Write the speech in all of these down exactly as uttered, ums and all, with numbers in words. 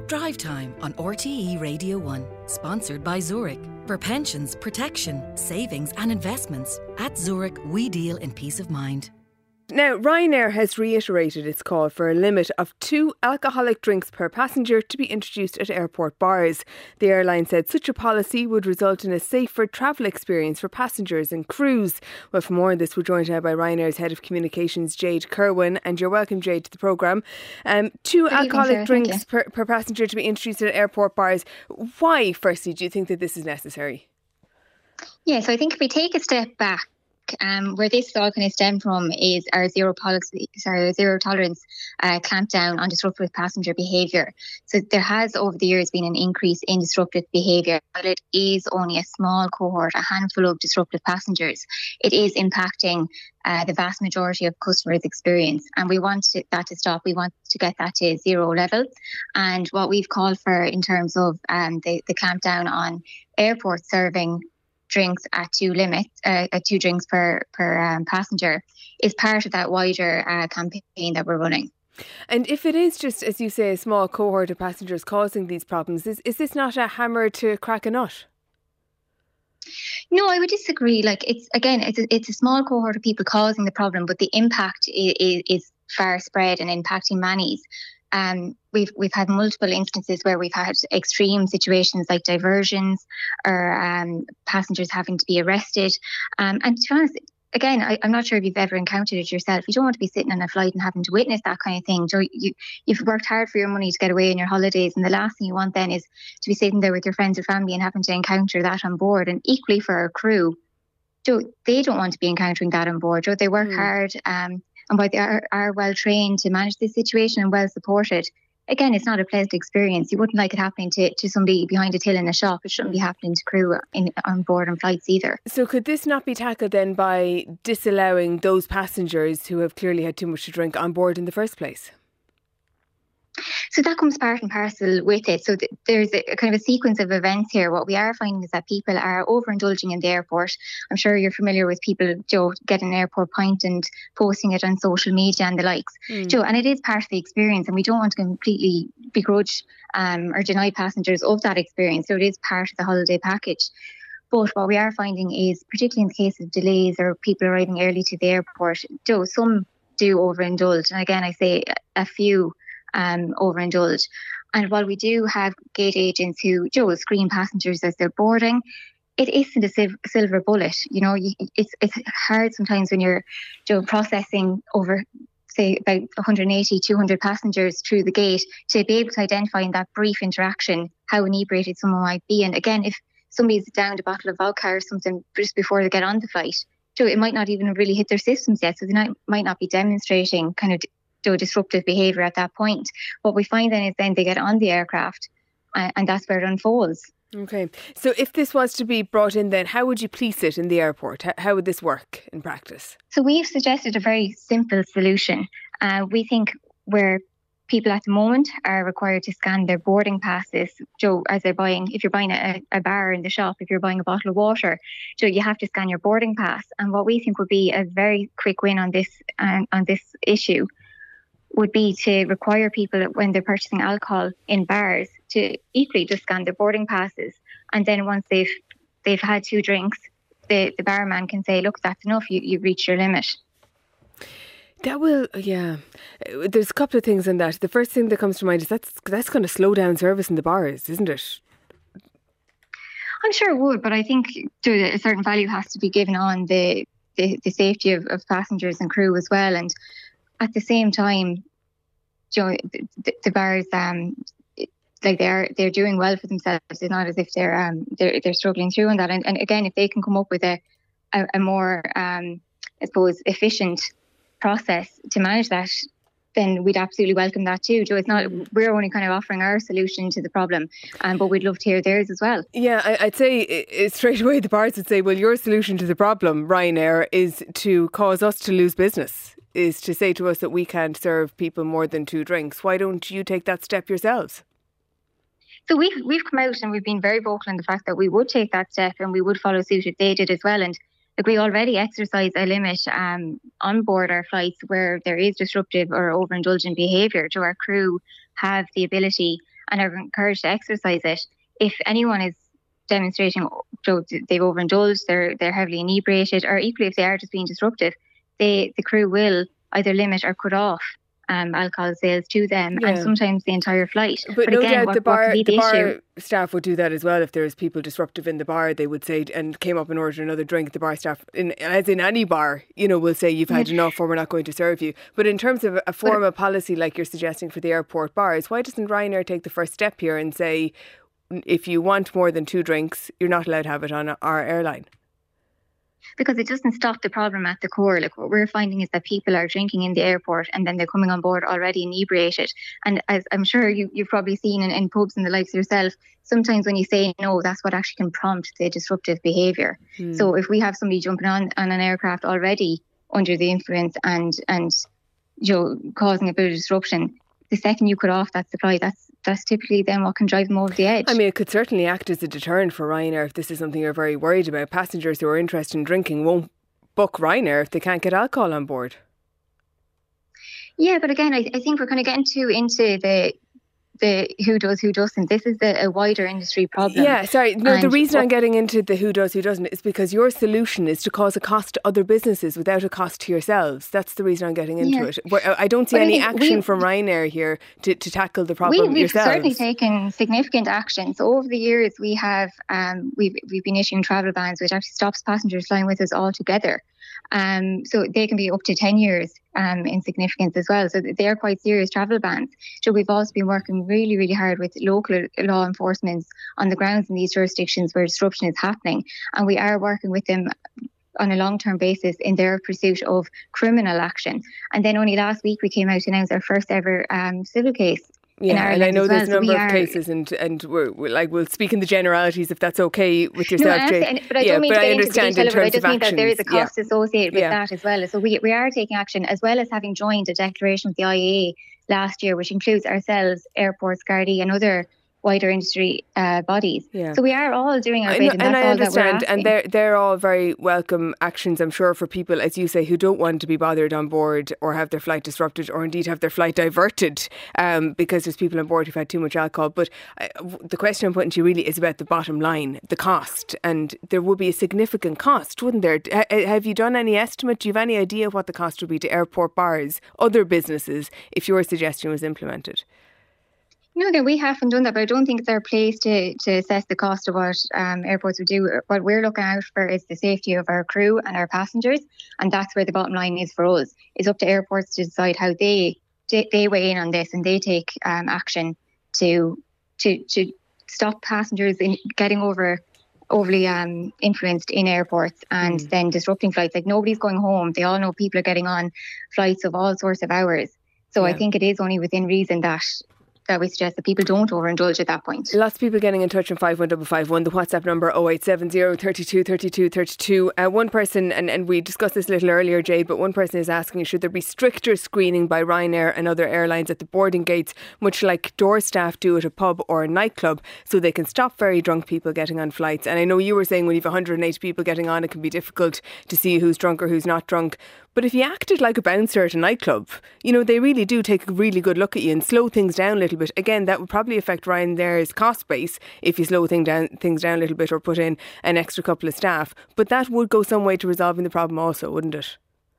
Drive Time on R T E Radio one, sponsored by Zurich. For pensions, protection, savings and investments, at Zurich we deal in peace of mind. Now, Ryanair has reiterated its call for a limit of two alcoholic drinks per passenger to be introduced at airport bars. The airline said such a policy would result in a safer travel experience for passengers and crews. Well, for more on this, we're joined now by Ryanair's Head of Communications, Jade Kerwin, and you're welcome, Jade, to the programme. Um, two Good alcoholic evening, drinks per, per passenger to be introduced at airport bars. Why, firstly, do you think that this is necessary? Yeah, so I think if we take a step back, Um, where this is all kind of stemmed from is our zero policy, sorry, zero tolerance uh, clampdown on disruptive passenger behaviour. So there has over the years been an increase in disruptive behaviour, but it is only a small cohort, a handful of disruptive passengers. It is impacting uh, the vast majority of customers' experience, and we want to, that to stop. We want to get that to zero level. And what we've called for in terms of um, the, the clampdown on airport serving drinks at two limits, uh, at two drinks per per um, passenger, is part of that wider uh, campaign that we're running. And if it is just, as you say, a small cohort of passengers causing these problems, is is this not a hammer to crack a nut? No, I would disagree. Like it's again, it's a, it's a small cohort of people causing the problem, but the impact is, is, is far spread and impacting many. Um, we've we've had multiple instances where we've had extreme situations like diversions or um, passengers having to be arrested. Um, and to be honest, again, I, I'm not sure if you've ever encountered it yourself. You don't want to be sitting on a flight and having to witness that kind of thing. So you, you've worked hard for your money to get away on your holidays, and the last thing you want then is to be sitting there with your friends or family and having to encounter that on board. And equally for our crew, so they don't want to be encountering that on board. So they work mm. hard. Um, And while they are, are well trained to manage this situation and well supported, again, it's not a pleasant experience. You wouldn't like it happening to, to somebody behind a till in a shop. It shouldn't be happening to crew in, on board on flights either. So could this not be tackled then by disallowing those passengers who have clearly had too much to drink on board in the first place? So that comes part and parcel with it. So th- there's a, a kind of a sequence of events here. What we are finding is that people are overindulging in the airport. I'm sure you're familiar with people, Joe, getting an airport pint and posting it on social media and the likes. Mm. Joe, and it is part of the experience, and we don't want to completely begrudge um, or deny passengers of that experience. So it is part of the holiday package. But what we are finding is, particularly in the case of delays or people arriving early to the airport, Joe, some do overindulge. And again, I say a few Um, overindulge. And while we do have gate agents who, Joe, screen passengers as they're boarding, it isn't a sil- silver bullet. You know, you, it's it's hard sometimes when you're, Joe, processing over, say, about one hundred eighty, two hundred passengers through the gate to be able to identify in that brief interaction how inebriated someone might be. And again, if somebody's downed a bottle of vodka or something just before they get on the flight, Joe, it might not even really hit their systems yet, so they not, might not be demonstrating kind of do disruptive behaviour at that point. What we find then is then they get on the aircraft uh, and that's where it unfolds. Okay, so if this was to be brought in then, how would you police it in the airport? How, how would this work in practice? So we've suggested a very simple solution. Uh, we think where people at the moment are required to scan their boarding passes, Joe, as they're buying, if you're buying a, a bar in the shop, if you're buying a bottle of water, Joe, you have to scan your boarding pass. And what we think would be a very quick win on this um, on this issue would be to require people when they're purchasing alcohol in bars to equally just scan their boarding passes. And then once they've they've had two drinks, the, the barman can say, look, that's enough, you, you've reached your limit. That will, yeah. There's a couple of things in that. The first thing that comes to mind is that's, that's going to slow down service in the bars, isn't it? I'm sure it would, but I think a certain value has to be given on the, the, the safety of, of passengers and crew as well. And at the same time, you know, the, the bars, um, like they're they're doing well for themselves. It's not as if they're um they're they're struggling through on that. And, and again, if they can come up with a a, a more um I suppose efficient process to manage that, then we'd absolutely welcome that too, Joe. It's not, we're only kind of offering our solution to the problem, um, but we'd love to hear theirs as well. Yeah, I, I'd say it, straight away the bars would say, well, your solution to the problem, Ryanair, is to cause us to lose business, is to say to us that we can't serve people more than two drinks. Why don't you take that step yourselves? So we've, we've come out and we've been very vocal in the fact that we would take that step and we would follow suit if they did as well. And like we already exercise a limit um, on board our flights where there is disruptive or overindulgent behaviour. So our crew have the ability and are encouraged to exercise it. If anyone is demonstrating so they've overindulged, they're they're heavily inebriated, or equally if they are just being disruptive, they the crew will either limit or cut off um, alcohol sales to them, Yeah. and sometimes the entire flight. But, But no again, doubt what, the what bar could be the the bar issue? staff would do that as well. If there's people disruptive in the bar, they would say, and came up and ordered another drink, the bar staff, in, as in any bar, you know, will say you've had enough or we're not going to serve you. But in terms of a form of policy like you're suggesting for the airport bars, why doesn't Ryanair take the first step here and say, if you want more than two drinks, you're not allowed to have it on our airline? Because it doesn't stop the problem at the core. Like, what we're finding is that people are drinking in the airport and then they're coming on board already inebriated. And as I'm sure you, you've probably seen in, in pubs and the likes yourself, sometimes when you say no, that's what actually can prompt the disruptive behaviour. Hmm. So if we have somebody jumping on, on an aircraft already under the influence and, and you know, causing a bit of disruption, the second you cut off that supply, that's that's typically then what can drive them over the edge. I mean, it could certainly act as a deterrent for Ryanair if this is something you're very worried about. Passengers who are interested in drinking won't book Ryanair if they can't get alcohol on board. Yeah, but again, I, I think we're kind of getting too into the the who does, who doesn't. This is the, a wider industry problem. Yeah, sorry. No, And the reason what- I'm getting into the who does, who doesn't is because your solution is to cause a cost to other businesses without a cost to yourselves. That's the reason I'm getting into Yeah. it. Where I don't see But I any think action we- from Ryanair here to, to tackle the We, problem we've yourselves. certainly taken significant action. So over the years, we have um, we've we've been issuing travel bans, which actually stops passengers flying with us altogether. Um, so they can be up to ten years um, in significance as well. So they are quite serious travel bans. So we've also been working really, really hard with local law enforcement on the grounds in these jurisdictions where disruption is happening, and we are working with them on a long-term basis in their pursuit of criminal action. And then only last week we came out to announce our first ever um, civil case. in Yeah, and Ireland I know as there's a well. So number we of are- cases, and and we're, we're like we'll speak in the generalities if that's okay with No, yourself, I Jay. understand, but I yeah, don't mean but to I get into the understand detail in of it. I terms just of mean that there is a actions, yeah. cost associated with Yeah. that as well. So we, we are taking action, as well as having joined a declaration with the I A A last year, which includes ourselves, Airports, Gardaí and other wider industry uh, bodies. Yeah. So we are all doing our I bit, know, and and that's I all that we're understand, asking. and they're they're all very welcome actions, I'm sure, for people, as you say, who don't want to be bothered on board or have their flight disrupted, or indeed have their flight diverted um, because there's people on board who've had too much alcohol. But I, the question I'm putting to you really is about the bottom line, the cost, and there would be a significant cost, wouldn't there? H- have you done any estimate? Do you have any idea what the cost would be to airport bars, other businesses, if your suggestion was implemented? No, again, we haven't done that, but I don't think it's our place to, to assess the cost of what um, airports would do. What we're looking out for is the safety of our crew and our passengers, and that's where the bottom line is for us. It's up to airports to decide how they they, they weigh in on this, and they take um, action to to to stop passengers in getting over overly um, influenced in airports and Mm. then disrupting flights. Like, nobody's going home. They all know people are getting on flights of all sorts of hours. So I Yeah. think it is only within reason that that we suggest that people don't overindulge at that point. Lots of people getting in touch on five one five five one, the WhatsApp number oh eight seven oh, thirty-two, thirty-two, thirty-two. Uh, one person, and, and we discussed this a little earlier, Jade, but one person is asking, should there be stricter screening by Ryanair and other airlines at the boarding gates, much like door staff do at a pub or a nightclub, so they can stop very drunk people getting on flights? And I know you were saying when you've one hundred eighty people getting on, it can be difficult to see who's drunk or who's not drunk. But if you acted like a bouncer at a nightclub, you know, they really do take a really good look at you and slow things down a little bit. Again, that would probably affect Ryanair's cost base if you slow thing down, things down a little bit or put in an extra couple of staff. But that would go some way to resolving the problem also, wouldn't it?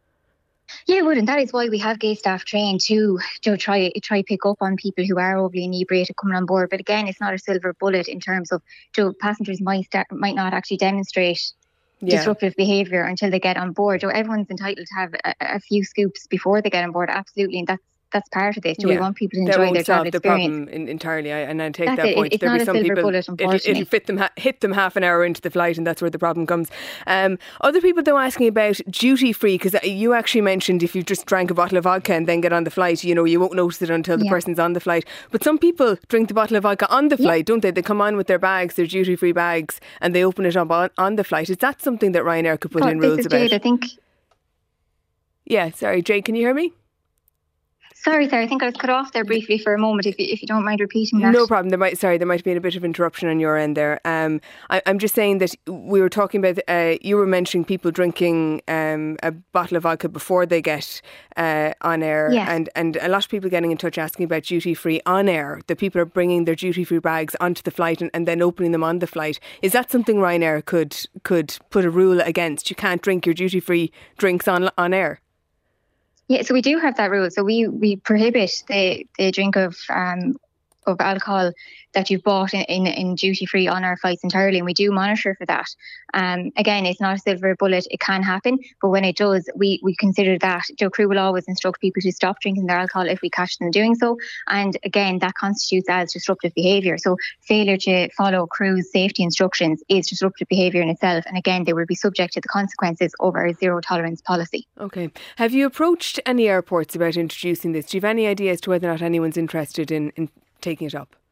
Yeah, it would, and that is why we have gate staff trained to you know, try try pick up on people who are overly inebriated coming on board. But again, it's not a silver bullet in terms of you know, passengers might start, might not actually demonstrate Yeah. disruptive behaviour until they get on board. So everyone's entitled to have a, a few scoops before they get on board, absolutely, and that's that's part of this. So Yeah. we want people to That enjoy won't their travel solve the experience. problem in, entirely, I, and I take That's that it. point. It's There'll not be a some silver people, bullet, it'll, unfortunately. it'll fit them, ha- hit them half an hour into the flight, and that's where the problem comes. Um, other people though asking about duty free, because you actually mentioned if you just drank a bottle of vodka and then get on the flight, you know, you won't notice it until the Yeah. person's on the flight. But some people drink the bottle of vodka on the Yeah. flight, don't they? They come on with their bags, their duty free bags, and they open it up on, on the flight. Is that something that Ryanair could put But in this rules is about? Jade, I think. Yeah, sorry, Jay, can you hear me? Sorry, sorry. I think I was cut off there briefly for a moment. If you, if you don't mind repeating that. No problem. There might sorry, there might have been a bit of interruption on your end there. Um, I, I'm just saying that we were talking about. Uh, you were mentioning people drinking um, a bottle of vodka before they get uh, on air, yes. and and a lot of people getting in touch asking about duty free on air. The people are bringing their duty free bags onto the flight and, and then opening them on the flight. Is that something Ryanair could could put a rule against? You can't drink your duty free drinks on on air. Yeah, so we do have that rule. So we, we prohibit the, the drink of um of alcohol that you've bought in, in, in duty free on our flights entirely, and we do monitor for that. Um, again, it's not a silver bullet; it can happen, but when it does, we we consider that. Joe Crew will always instruct people to stop drinking their alcohol if we catch them doing so, and again, that constitutes as disruptive behaviour. So failure to follow crew's safety instructions is disruptive behaviour in itself, and again, they will be subject to the consequences of our zero tolerance policy. Okay. Have you approached any airports about introducing this? Do you have any idea as to whether or not anyone's interested in, in taking it up?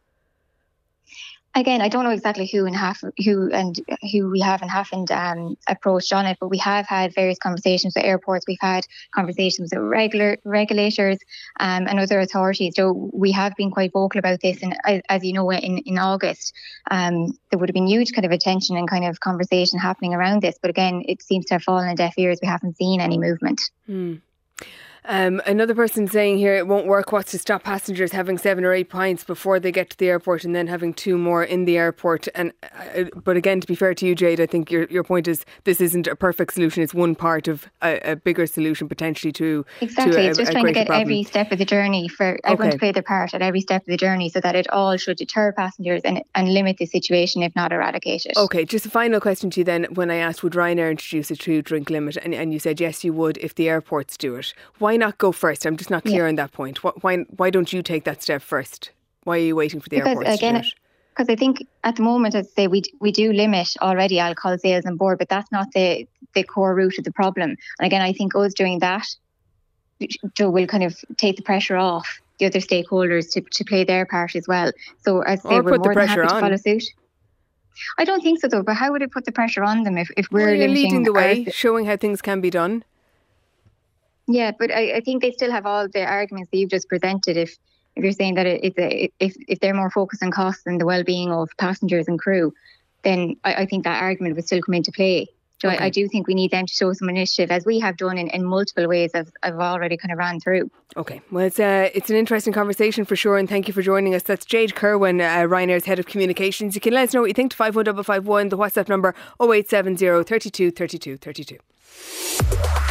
Again, I don't know exactly who and half who and who we have and haven't um, approached on it, but we have had various conversations with airports. We've had conversations with regular regulators um, and other authorities. So we have been quite vocal about this. And as, as you know, in in August, um, there would have been huge kind of attention and kind of conversation happening around this. But again, it seems to have fallen on deaf ears. We haven't seen any movement. Hmm. Um, another person saying here it won't work. What's to stop passengers having seven or eight pints before they get to the airport and then having two more in the airport? And uh, but again, to be fair to you, Jade, I think your your point is this isn't a perfect solution. It's one part of a, a bigger solution potentially to exactly. To a, it's just a trying to get problem. every step of the journey for everyone okay. to play their part at every step of the journey, so that it all should deter passengers and and limit the situation, if not eradicate it. Okay, just a final question to you then. When I asked would Ryanair introduce a true drink limit, and, and you said yes, you would if the airports do it. Why not go first? I'm just not clear yeah. on that point. Why why don't you take that step first? Why are you waiting for the because, airports again, to do it? Because I think at the moment, as I say, we we do limit already alcohol sales on board, but that's not the, the core root of the problem. And again, I think us doing that will kind of take the pressure off the other stakeholders to, to play their part as well. So as I say, or we're put more the than pressure happy on. to follow suit. I don't think so though, but how would it put the pressure on them if, if we're well, you're limiting leading the way, our, showing how things can be done? Yeah, but I, I think they still have all the arguments that you've just presented. If if you're saying that it, it's a, if if they're more focused on costs and the well-being of passengers and crew, then I, I think that argument would still come into play. So okay. I, I do think we need them to show some initiative, as we have done in, in multiple ways, as I've already kind of ran through. Okay, well, it's uh, it's an interesting conversation for sure, and thank you for joining us. That's Jade Kerwin, uh, Ryanair's Head of Communications. You can let us know what you think to five one five five one, the WhatsApp number oh eight seven oh, three two, three two, three two.